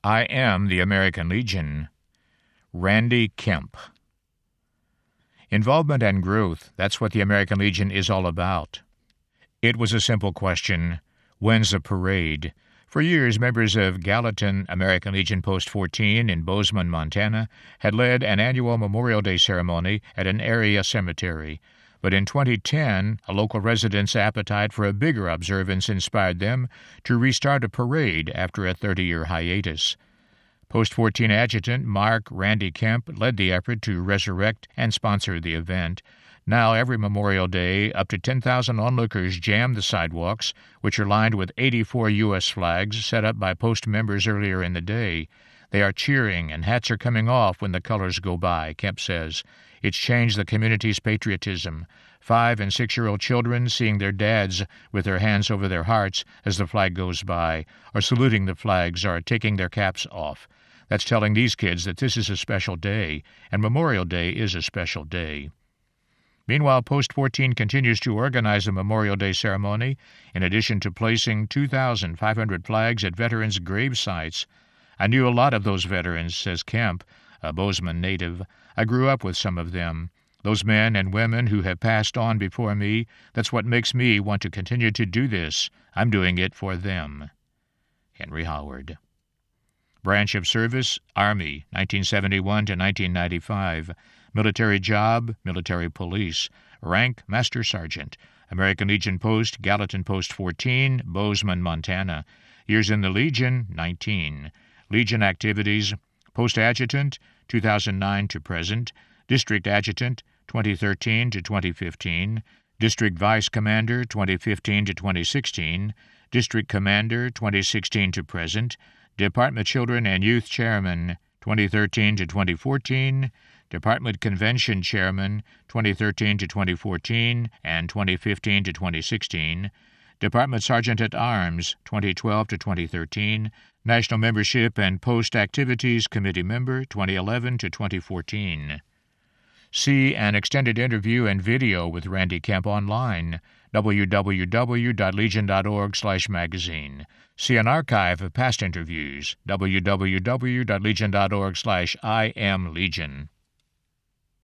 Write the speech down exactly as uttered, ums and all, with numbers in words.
I Am the American Legion. Randy Kemp. Involvement and growth, that's what the American Legion is all about. It was a simple question, when's the parade? For years, members of Gallatin American Legion Post fourteen in Bozeman, Montana, had led an annual Memorial Day ceremony at an area cemetery. But in twenty ten, a local resident's appetite for a bigger observance inspired them to restart a parade after a thirty-year hiatus. Post fourteen Adjutant Mark Randy Kemp led the effort to resurrect and sponsor the event. Now, every Memorial Day, up to ten thousand onlookers jam the sidewalks, which are lined with eighty-four U S flags set up by Post members earlier in the day. They are cheering, and hats are coming off when the colors go by, Kemp says. It's changed the community's patriotism. Five- and six-year-old children seeing their dads with their hands over their hearts as the flag goes by, or saluting the flags, or taking their caps off. That's telling these kids that this is a special day, and Memorial Day is a special day. Meanwhile, Post fourteen continues to organize a Memorial Day ceremony, in addition to placing two thousand five hundred flags at veterans' grave sites. I knew a lot of those veterans, says Kemp, a Bozeman native. I grew up with some of them. Those men and women who have passed on before me, that's what makes me want to continue to do this. I'm doing it for them. Henry Howard. Branch of Service, Army, nineteen seventy-one to nineteen ninety-five. Military job, Military Police. Rank, Master Sergeant. American Legion Post, Gallatin Post fourteen, Bozeman, Montana. Years in the Legion, nineteen. Legion activities, Post Adjutant, two thousand nine to present. District Adjutant, twenty thirteen to twenty fifteen. District Vice Commander, twenty fifteen to twenty sixteen. District Commander, twenty sixteen to present. Department Children and Youth Chairman, twenty thirteen to twenty fourteen. Department Convention Chairman, twenty thirteen to twenty fourteen and twenty fifteen to twenty sixteen. Department Sergeant at Arms, twenty twelve to twenty thirteen. National Membership and Post Activities Committee Member, twenty eleven to twenty fourteen. See an extended interview and video with Randy Kemp online, w w w dot legion dot org slash magazine. See an archive of past interviews, w w w dot legion dot org slash I am Legion.